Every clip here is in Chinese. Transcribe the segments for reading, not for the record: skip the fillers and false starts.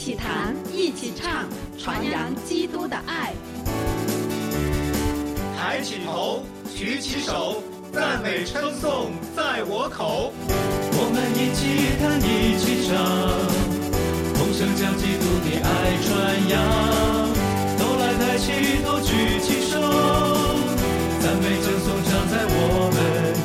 起谈，一起唱，传扬基督的爱。 抬起头，举起手，赞美称颂在我口。 我们一起弹，一起唱，同声将基督的爱传扬。都来抬起头，举起手，赞美称颂常在我们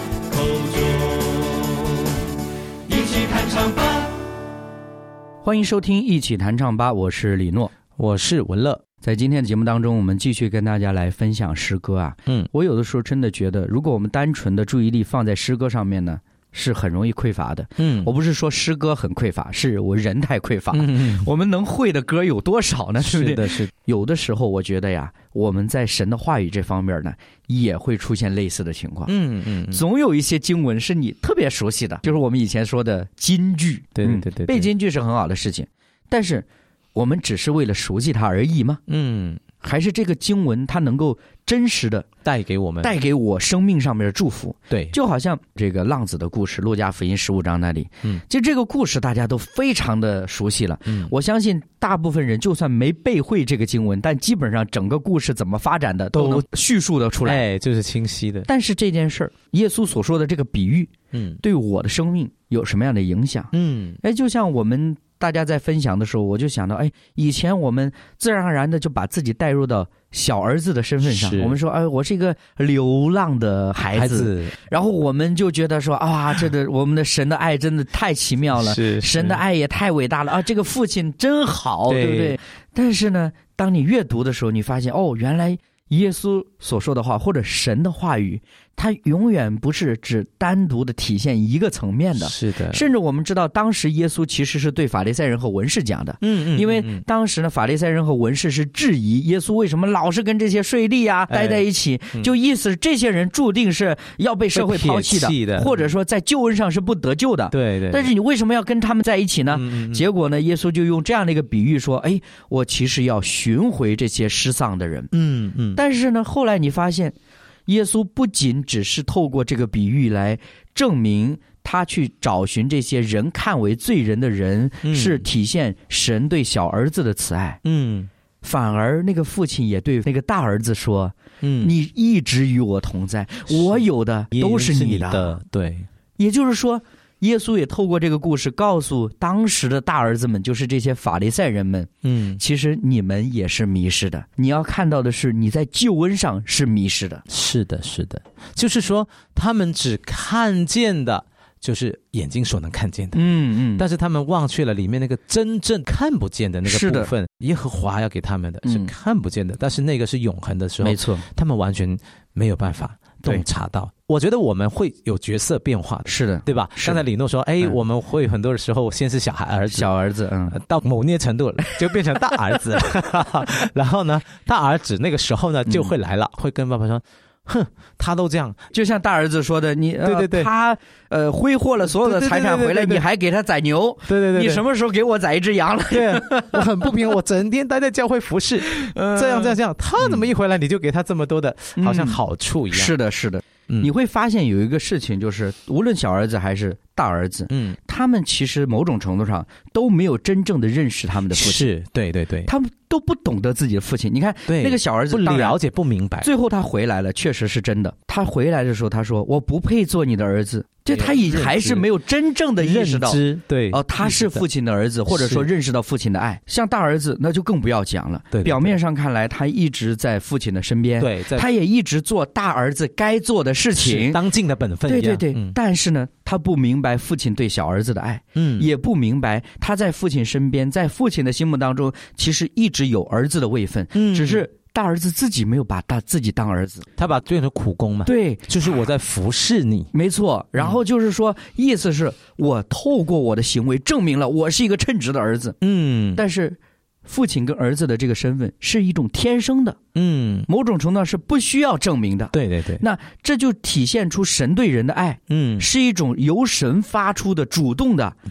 口中。一起弹唱吧！ 欢迎收听一起弹唱吧，我是李诺， 我是文乐。 在今天的节目当中，我们继续跟大家来分享诗歌啊。我有的时候真的觉得，如果我们单纯的注意力放在诗歌上面呢，是很容易匮乏的。我不是说诗歌很匮乏，是我人太匮乏。我们能会的歌有多少呢？对不对？ 是的。 有的时候我觉得呀，我们在神的话语这方面呢，也会出现类似的情况。总有一些经文是你特别熟悉的，就是我们以前说的金句。 对， 背金句是很好的事情，但是我们只是为了熟悉它而已吗？还是这个经文它能够真实的带给我生命上面的祝福？ 对， 就好像这个浪子的故事，路加福音15章那里，就这个故事大家都非常的熟悉了。我相信大部分人就算没背会这个经文，但基本上整个故事怎么发展的都能叙述的出来， 就是清晰的。 但是这件事儿，耶稣所说的这个比喻，对我的生命有什么样的影响？就像我们大家在分享的时候，我就想到，以前我们自然而然的就把自己带入到小儿子的身份上。我们说，我是一个流浪的孩子，然后我们就觉得说，我们的神的爱真的太奇妙了，神的爱也太伟大了啊！这个父亲真好，对不对？但是呢，当你阅读的时候，你发现，原来耶稣所说的话或者神的话语，它永远不是只单独的体现一个层面的。 是的， 甚至我们知道当时耶稣其实是对法利赛人和文士讲的。因为当时呢，法利赛人和文士是质疑耶稣为什么老是跟这些税吏啊待在一起，就意思是这些人注定是要被社会抛弃的，或者说在救恩上是不得救的。 对。 但是你为什么要跟他们在一起呢？结果呢，耶稣就用这样的一个比喻说，我其实要寻回这些失丧的人。但是呢，后来你发现耶稣不仅只是透过这个比喻来证明他去找寻这些人看为罪人的人，是体现神对小儿子的慈爱。反而那个父亲也对那个大儿子说，你一直与我同在，我有的都是你的。 对， 也就是说，耶稣也透过这个故事告诉当时的大儿子们，就是这些法利赛人们，其实你们也是迷失的。你要看到的是，你在救恩上是迷失的。 是的，就是说他们只看见的就是眼睛所能看见的，但是他们忘却了里面那个真正看不见的那个部分。耶和华要给他们的是看不见的，但是那个是永恒的时候， 没错， 他们完全没有办法洞察到。我觉得我们会有角色变化的， 是的， 对吧？刚才李诺说，我们会很多的时候先是小儿子，到某些程度就变成大儿子，然后呢，大儿子那个时候呢就会来了，会跟爸爸说，他都这样， 就像大儿子说的，你对， 他挥霍了所有的财产回来，你还给他宰牛， 对， 你什么时候给我宰一只羊了？ 对，我很不平衡，我整天待在教会服侍，这样，他怎么一回来你就给他这么多的，好像好处一样。 是的，你会发现有一个事情，就是无论小儿子还是大儿子，他们其实某种程度上都没有真正的认识他们的父亲。 是，对， 他们都不懂得自己的父亲。你看那个小儿子不了解不明白， 最后他回来了，确实是真的。他回来的时候他说，我不配做你的儿子，就他也还是没有真正的意识到，他是父亲的儿子，或者说认识到父亲的爱。像大儿子那就更不要讲了，表面上看来他一直在父亲的身边，他也一直做大儿子该做的事情， 当尽的本分一样。 对，但是呢，他不明白父亲对小儿子的爱，也不明白他在父亲身边，在父亲的心目当中其实一直有儿子的位分，只是大儿子自己没有把他自己当儿子， 他把变成苦工嘛。对，就是我在服侍你， 没错。然后就是说，意思是我透过我的行为证明了我是一个称职的儿子。但是父亲跟儿子的这个身份是一种天生的，某种程度上是不需要证明的。 对， 那这就体现出神对人的爱，是一种由神发出的主动的， 对，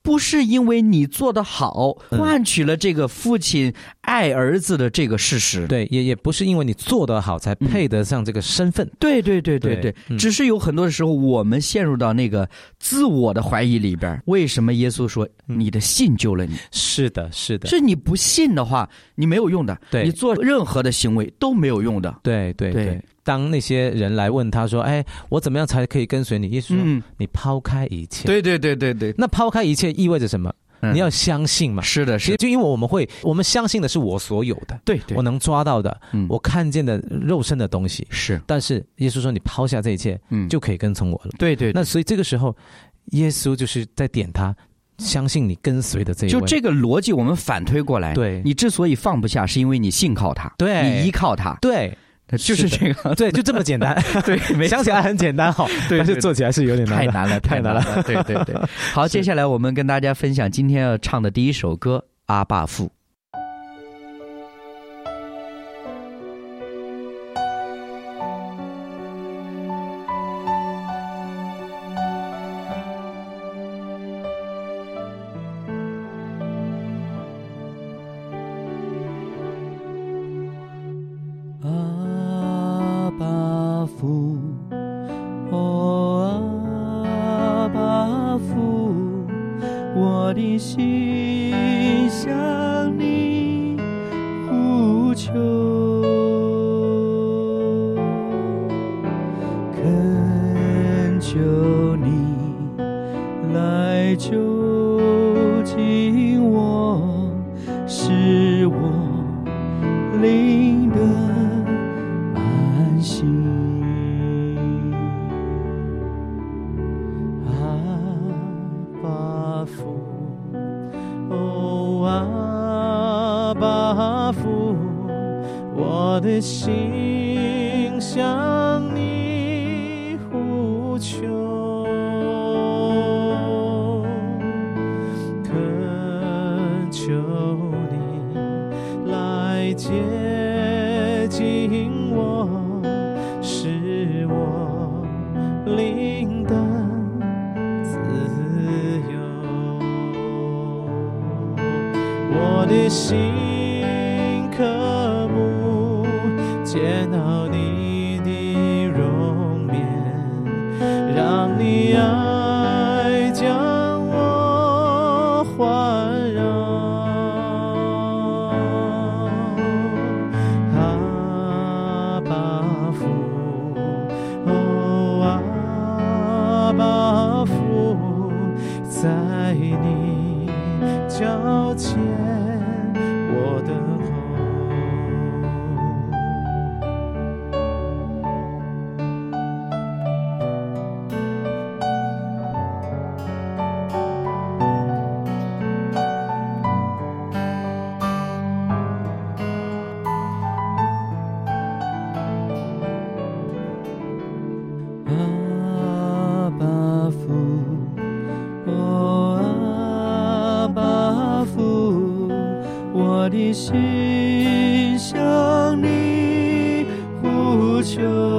不是因为你做得好换取了这个父亲爱儿子的这个事实， 对，也不是因为你做得好才配得上这个身份， 对，只是有很多的时候我们陷入到那个自我的怀疑里边。为什么耶稣说你的信救了你？ 是的，是你不信的话你没有用的， 对， 你做任何的行为都没有用的。 对。当那些人来问他说，我怎么样才可以跟随你？耶稣说，你抛开一切。 对。 那抛开一切意味着什么？你要相信嘛。 是的， 就因为我们相信的是我所有的， 对， 我能抓到的，我看见的肉身的东西是。 但是耶稣说，你抛下这一切，就可以跟从我了。 对。 那所以这个时候，耶稣就是在点他。相信你跟随的这一位， 就这个逻辑我们反推过来， 对， 你之所以放不下是因为你信靠他， 对， 你依靠他， 对， 就是这个， 对，就这么简单。 对， 想起来很简单哈，但是做起来是有点难， 太难了。对。好，接下来我们跟大家分享今天要唱的第一首歌《阿爸父》。 我的心向你呼求，恳求你来救近我，使我灵得安息。我的心向你呼求，恳求你来接近我，使我灵得自由。我的心渴慕见到你的容面，让你爱将我环绕。阿爸父，哦阿爸父，在你脚前我等候。阿爸父，哦阿爸父，我的心向你呼求，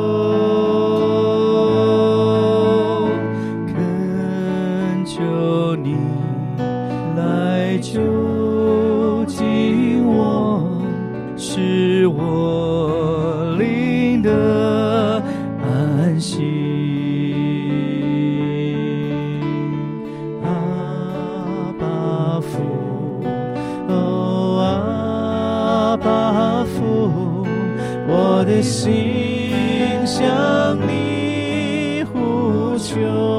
恳求你来救近我，使我灵得安息。阿爸父，哦阿爸父，我的心向你呼求，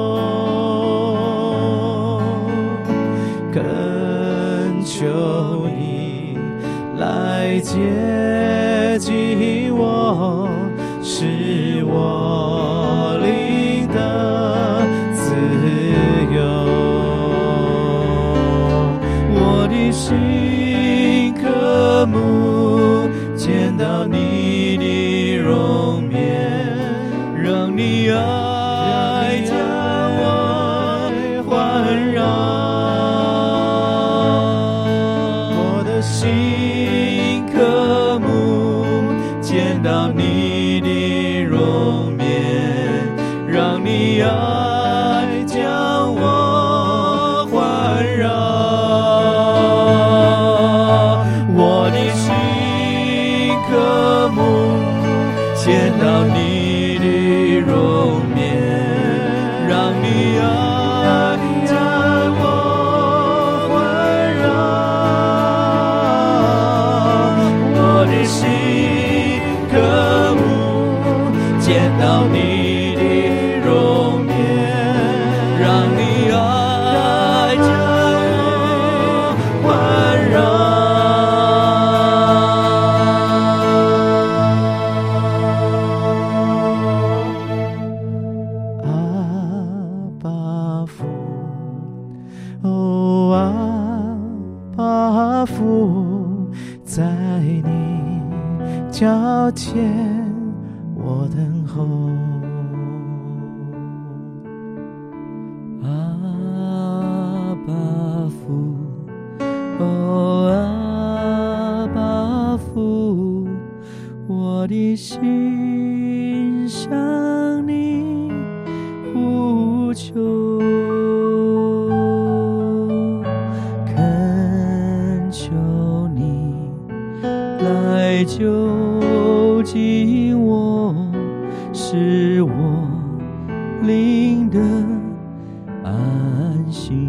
恳求你来接近我，使我灵得自由。我的心渴慕见到你的容面，让你爱将我环绕。我的心渴慕见到你的容面，让你爱将我环绕。 巴父，在你脚前我等候。阿爸父，哦阿爸父，我的心向你呼求，恳求你来救济我，使我灵得安心。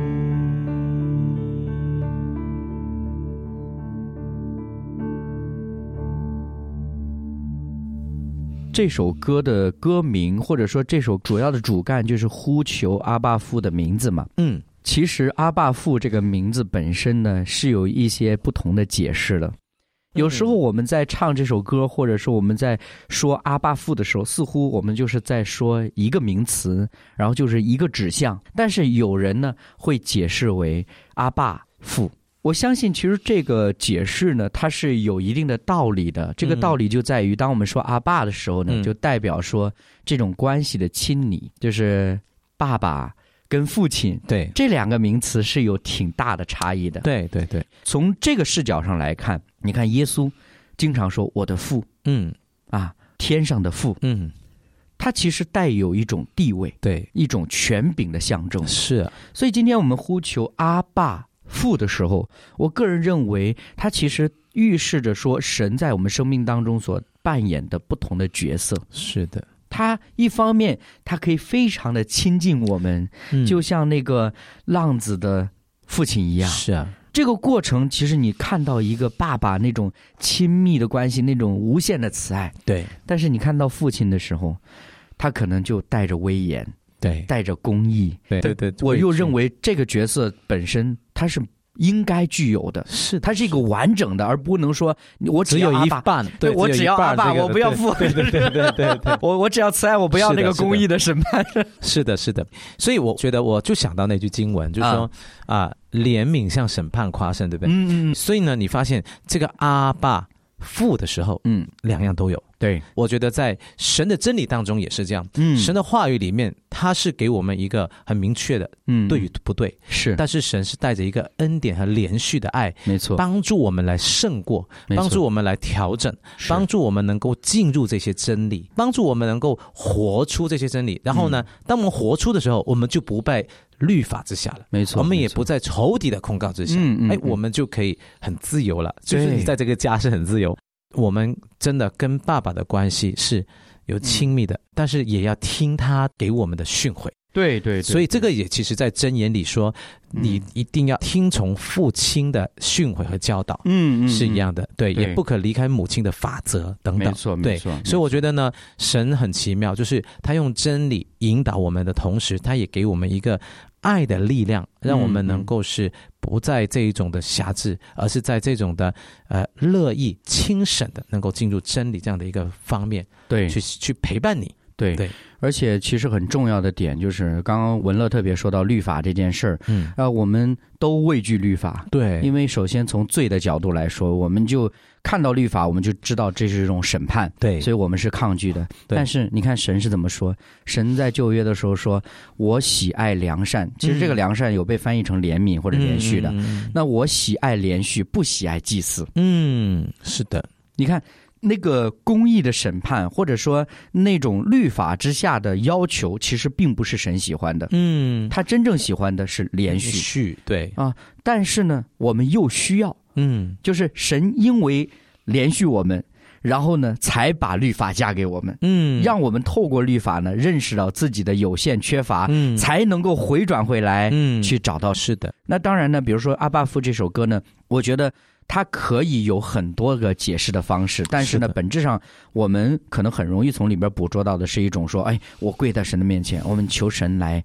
这首歌的歌名，或者说这首主要的主干就是呼求阿爸父的名字嘛。其实阿爸父这个名字本身呢是有一些不同的解释的。有时候我们在唱这首歌，或者说我们在说阿爸父的时候，似乎我们就是在说一个名词，然后就是一个指向，但是有人呢会解释为阿爸父。我相信其实这个解释呢它是有一定的道理的。这个道理就在于当我们说阿爸的时候呢，就代表说这种关系的亲昵，就是爸爸跟父亲， 对， 这两个名词是有挺大的差异的。 对对对， 从这个视角上来看，你看耶稣经常说我的父，天上的父，他其实带有一种地位， 对， 一种权柄的象征。 是啊， 所以今天我们呼求阿爸父的时候，我个人认为它其实预示着说神在我们生命当中所扮演的不同的角色。 是的， 他一方面他可以非常的亲近我们，就像那个浪子的父亲一样。 是啊， 这个过程其实你看到一个爸爸那种亲密的关系，那种无限的慈爱。 对， 但是你看到父亲的时候，他可能就带着威严， 对， 带着公义。 对对对， 我又认为这个角色本身他是应该具有的， 是它是一个完整的，而不能说我只有一半， 对，我只要阿爸，我不要父， 对对对对对， 我只要慈爱，我不要那个公义的审判。 是的，是的。所以我觉得我就想到那句经文，就是说怜悯向审判夸胜，对不对？所以呢，你发现这个阿爸父的时候，两样都有。 对， 我觉得在神的真理当中也是这样。神的话语里面，他是给我们一个很明确的对与不对， 是。 但是神是带着一个恩典和连续的爱， 没错， 帮助我们来胜过，帮助我们来调整，帮助我们能够进入这些真理，帮助我们能够活出这些真理。然后呢，当我们活出的时候，我们就不被律法之下了， 没错， 我们也不在仇敌的控告之下，我们就可以很自由了。就是你在这个家是很自由。我们真的跟爸爸的关系是有亲密的，但是也要听他给我们的训诲。 对对对， 所以这个也其实在箴言里说，你一定要听从父亲的训诲和教导，是一样的。对，也不可离开母亲的法则等等。 没错，没错。 所以我觉得呢，神很奇妙，就是他用真理引导我们的同时，他也给我们一个爱的力量，让我们能够是不在这一种的辖制，而是在这种的乐意轻省的能够进入真理这样的一个方面， 对， 去陪伴你。 对，而且其实很重要的点就是刚刚文乐特别说到律法这件事儿，我们都畏惧律法。 对， 因为首先从罪的角度来说，我们就看到律法，我们就知道这是一种审判， 对， 所以我们是抗拒的。但是你看神是怎么说？神在旧约的时候说，我喜爱良善。其实这个良善有被翻译成怜悯或者连续的。那我喜爱连续，不喜爱祭祀。 是的， 你看。那个公义的审判，或者说那种律法之下的要求，其实并不是神喜欢的。他真正喜欢的是连续。 对啊，但是呢，我们又需要，就是神因为连续我们，然后呢，才把律法加给我们，让我们透过律法呢，认识到自己的有限缺乏，才能够回转回来，去找到。 是的。 那当然呢，比如说阿爸父这首歌呢，我觉得它可以有很多个解释的方式，但是呢，本质上我们可能很容易从里边捕捉到的是一种说，我跪在神的面前，我们求神来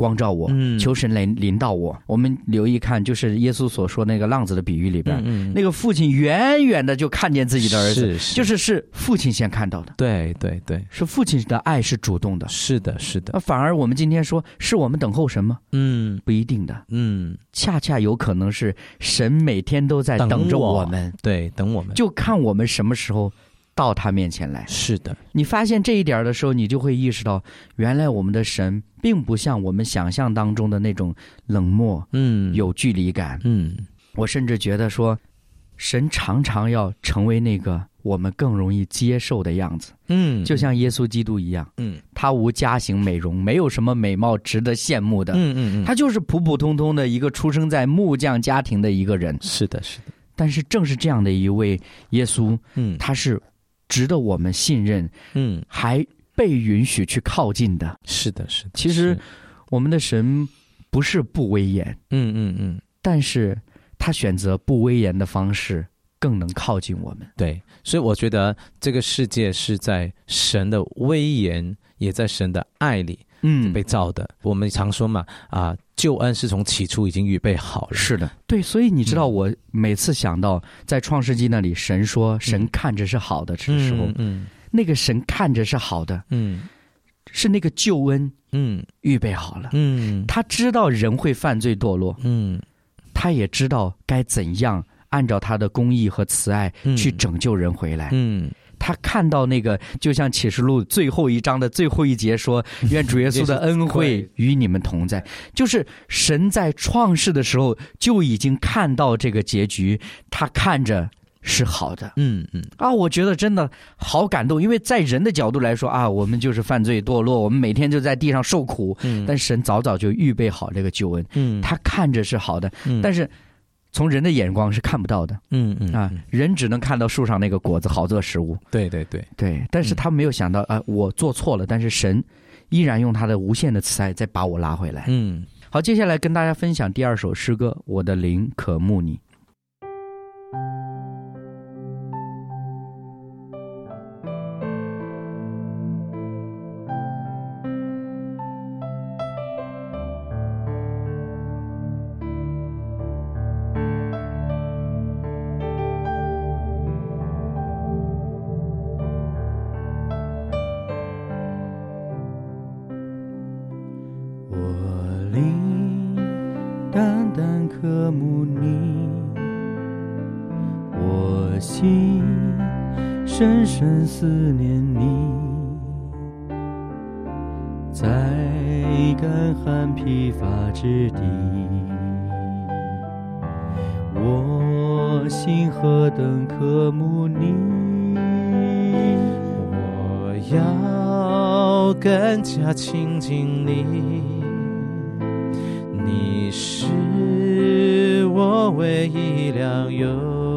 光照我，求神来临到我。我们留意看，就是耶稣所说那个浪子的比喻里边，那个父亲远远的就看见自己的儿子，是父亲先看到的。 对对对， 是父亲的爱是主动的。 是的是的。 反而我们今天说是我们等候神吗？不一定的。恰恰有可能是神每天都在等着我们。 对，等我们， 就看我们什么时候到他面前来。 是的，你发现这一点的时候，你就会意识到，原来我们的神并不像我们想象当中的那种冷漠，有距离感。我甚至觉得说，神常常要成为那个我们更容易接受的样子。就像耶稣基督一样，他无家型美容，没有什么美貌值得羡慕的，他就是普普通通的一个出生在木匠家庭的一个人。 是的，是的。 但是正是这样的一位耶稣，他是值得我们信任，还被允许去靠近的。 是的，是的。 其实我们的神不是不威严，但是他选择不威严的方式更能靠近我们。 对，所以我觉得这个世界是在神的威严，也在神的爱里被造的。我们常说嘛，救恩是从起初已经预备好了。 是的，对。所以你知道，我每次想到在创世纪那里，神说神看着是好的的时候，那个神看着是好的，是那个救恩预备好了。他知道人会犯罪堕落，他也知道该怎样按照他的公义和慈爱去拯救人回来。他看到那个，就像启示录最后一章的最后一节说，愿主耶稣的恩惠与你们同在。就是神在创世的时候就已经看到这个结局，他看着是好的。我觉得真的好感动，因为在人的角度来说我们就是犯罪堕落，我们每天就在地上受苦，但神早早就预备好这个救恩，他看着是好的，但是从人的眼光是看不到的。人只能看到树上那个果子好做食物。 对对对对，但是他没有想到我做错了，但是神依然用他的无限的慈爱再把我拉回来。好，接下来跟大家分享第二首诗歌，我的灵渴慕你。单单渴慕你，我心深深思念你，在干旱疲乏之地，我心何等渴慕你， 我要更加亲近你，你是我唯一良友。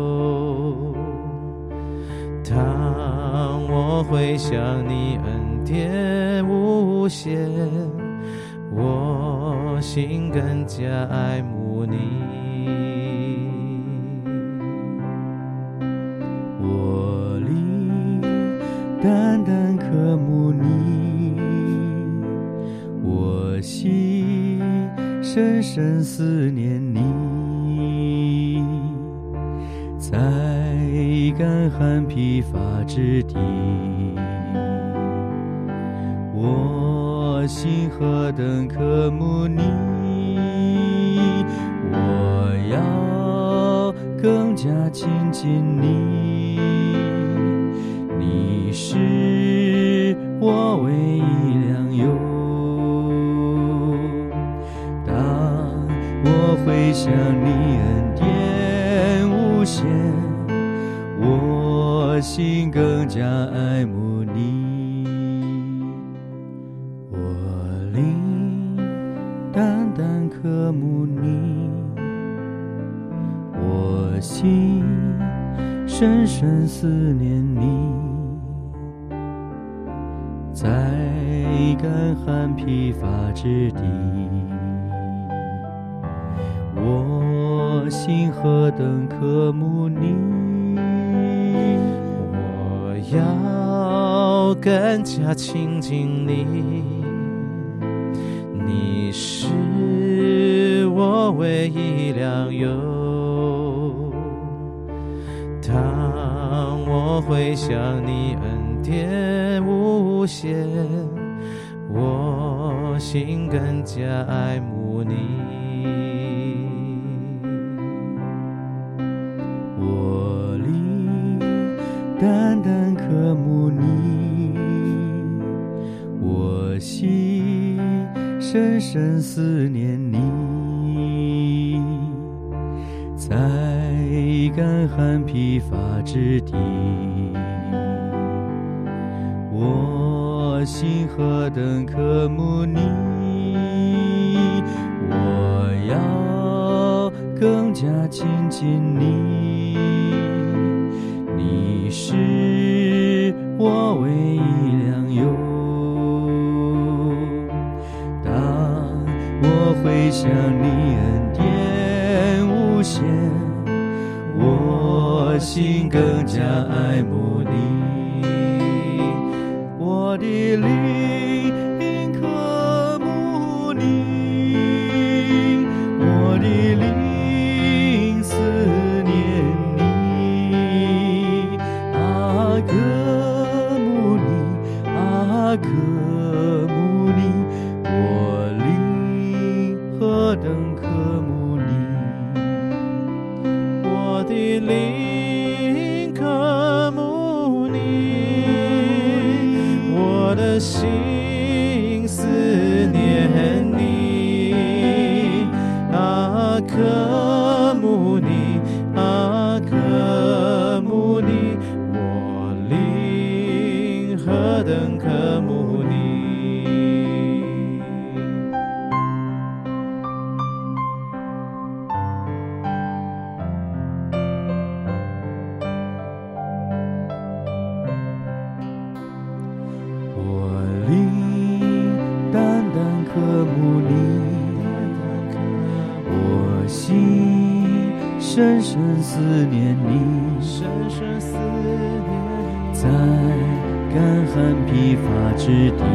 当我回想你恩典无限，我心更加爱慕你。 我灵单单渴慕你，我心深深思念你，在干旱疲乏之地，我心何等渴慕你，我要更加亲近你，你是我唯一良友。我会想你恩典无限，我心更加爱慕你。我灵单单渴慕你，我心深深思念你，在干旱疲乏之地，我心何等渴慕你， 我要更加亲近你，你你是我唯一良友。当我回想你恩典无限，我心更加爱慕你。 我灵单单渴慕你，我心深深思念你，在干旱疲乏之地，我心何等渴慕你，我要更加亲近你，你是我唯一良友。当我回想你恩典无限，我心更加爱慕你，我的灵渴慕你，我的灵思念你，啊，渴慕你，啊，渴慕你，我灵何等渴慕你， 我的灵渴慕你，我的心思念你，啊，渴慕你，啊，渴慕你，我灵何等渴慕你。 我灵单单渴慕你，我心深深思念你，在干旱疲乏之地，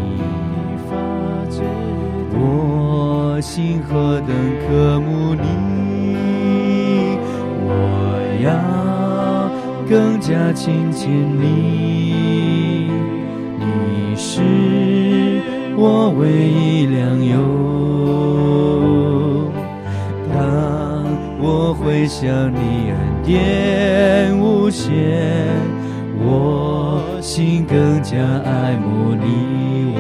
我心何等渴慕你，我要更加亲近你，你是我唯一良友。当我回想你恩典无限，我心更加爱慕你，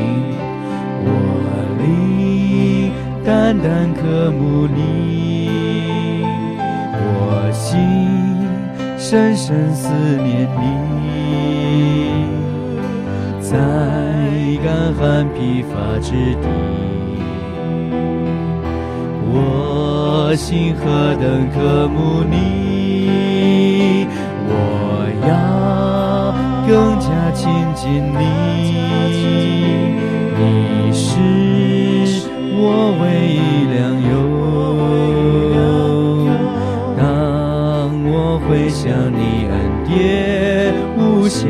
我灵单单渴慕你，我心深深思念你，在干旱疲乏之地，我心何等渴慕你，我要更加亲近你，你是我唯一良友。当我回想你恩典无限，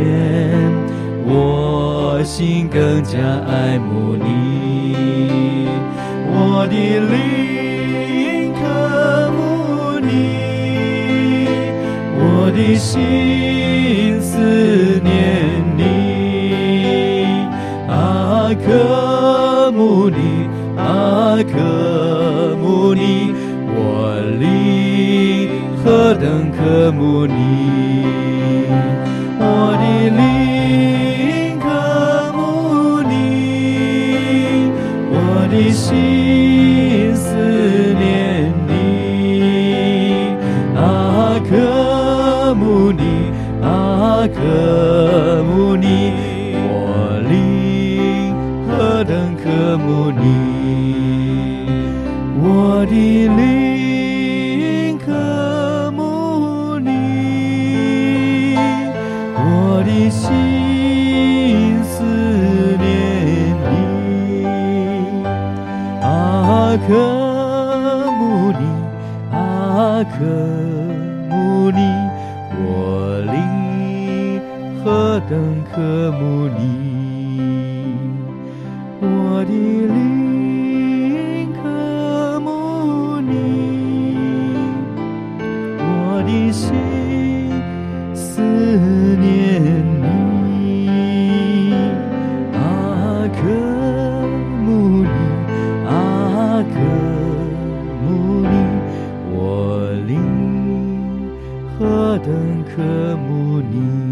我心更加爱慕你，我的灵渴慕你，我的心思念你，啊，渴慕你，啊，渴慕你，我灵何等渴慕你，我的灵渴慕你，我的心思念你，啊，渴慕你，啊，渴慕你，我灵何等渴慕你，我的灵渴慕你，我的心思念你，啊，渴慕你，啊，渴慕你，我灵何等渴慕你，我的灵心思念你，阿哥穆尼，阿哥穆尼，我灵何等渴慕你。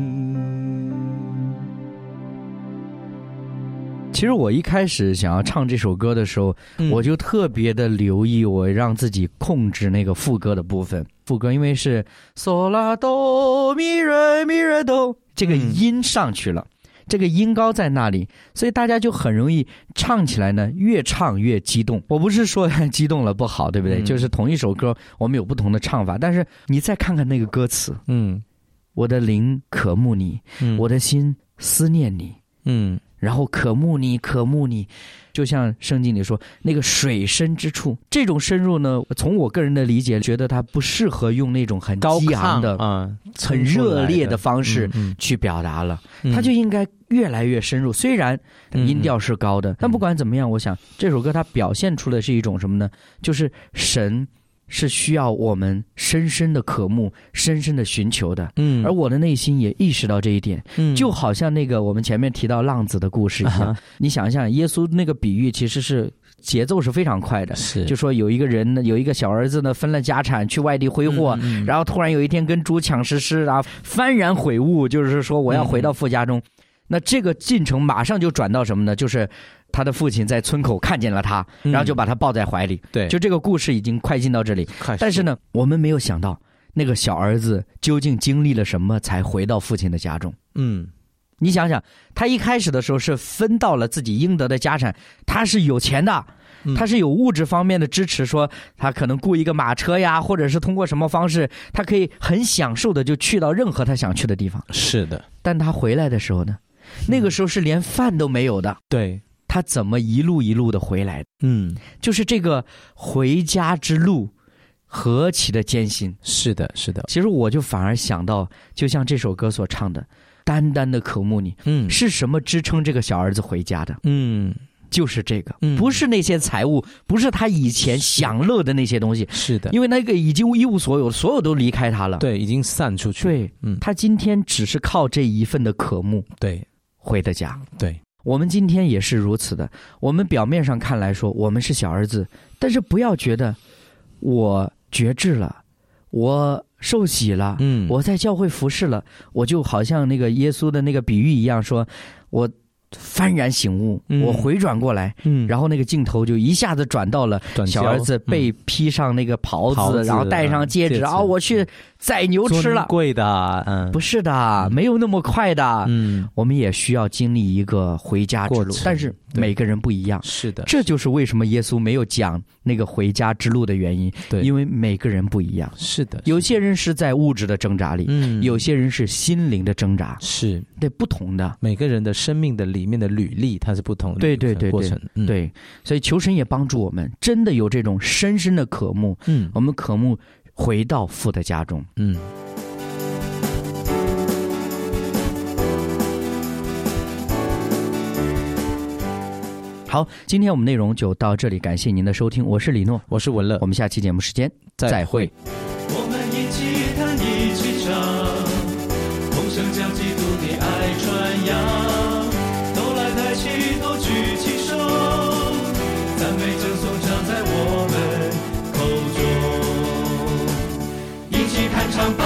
其实我一开始想要唱这首歌的时候，我就特别的留意，我让自己控制那个副歌的部分。副歌因为是嗦拉哆咪瑞哆，这个音上去了，这个音高在那里，所以大家就很容易唱起来呢，越唱越激动。我不是说激动了不好，对不对？就是同一首歌我们有不同的唱法，但是你再看看那个歌词，我的灵渴慕你，我的心思念你，然后渴慕你，渴慕你，就像圣经里说那个水深之处，这种深入呢，从我个人的理解，觉得它不适合用那种很激昂的、很热烈的方式去表达了，它就应该越来越深入。虽然音调是高的，但不管怎么样，我想这首歌它表现出的是一种什么呢？就是神是需要我们深深的渴慕，深深的寻求的。而我的内心也意识到这一点。就好像那个我们前面提到浪子的故事一样，你想一想，耶稣那个比喻其实是节奏是非常快的，就说有一个人呢，有一个小儿子呢，分了家产去外地挥霍，然后突然有一天跟猪抢食尸啊，幡然悔悟，就是说我要回到父家中。那这个进程马上就转到什么呢？就是他的父亲在村口看见了他，然后就把他抱在怀里。对，就这个故事已经快进到这里。但是呢，我们没有想到那个小儿子究竟经历了什么才回到父亲的家中。你想想，他一开始的时候是分到了自己应得的家产，他是有钱的，他是有物质方面的支持，说他可能雇一个马车呀，或者是通过什么方式，他可以很享受的就去到任何他想去的地方。 是的， 但他回来的时候呢，那个时候是连饭都没有的。 对， 他怎么一路一路的回来？就是这个回家之路何其的艰辛。 是的，是的。 其实我就反而想到，就像这首歌所唱的，单单的渴慕你。是什么支撑这个小儿子回家的？就是这个，不是那些财物，不是他以前享乐的那些东西。 是的， 因为那个已经一无所有，所有都离开他了。 对，已经散出去。 对，他今天只是靠这一份的渴慕， 对， 回的家。 对， 我们今天也是如此的。我们表面上看来说我们是小儿子，但是不要觉得我觉知了，我受洗了，我在教会服侍了，我就好像那个耶稣的那个比喻一样，说我幡然醒悟，我回转过来，然后那个镜头就一下子转到了小儿子被披上那个袍子，然后戴上戒指，我去宰牛吃了， 贵的， 不是的，没有那么快的，我们也需要经历一个回家之路，但是每个人不一样。 是的， 这就是为什么耶稣没有讲那个回家之路的原因。对，因为每个人不一样。 是的， 有些人是在物质的挣扎里，有些人是心灵的挣扎， 是对，不同的。 每个人的生命的里面的履历，它是不同的。 对对对对，对，所以求神也帮助我们，真的有这种深深的渴慕。我们渴慕回到父的家中。好，今天我们内容就到这里，感谢您的收听，我是李诺， 我是文乐， 我们下期节目时间再会。 我们一起弹一起唱，同声将基督的爱传扬，都来抬起头举起手，赞美正颂唱在我们口中，一起弹唱吧。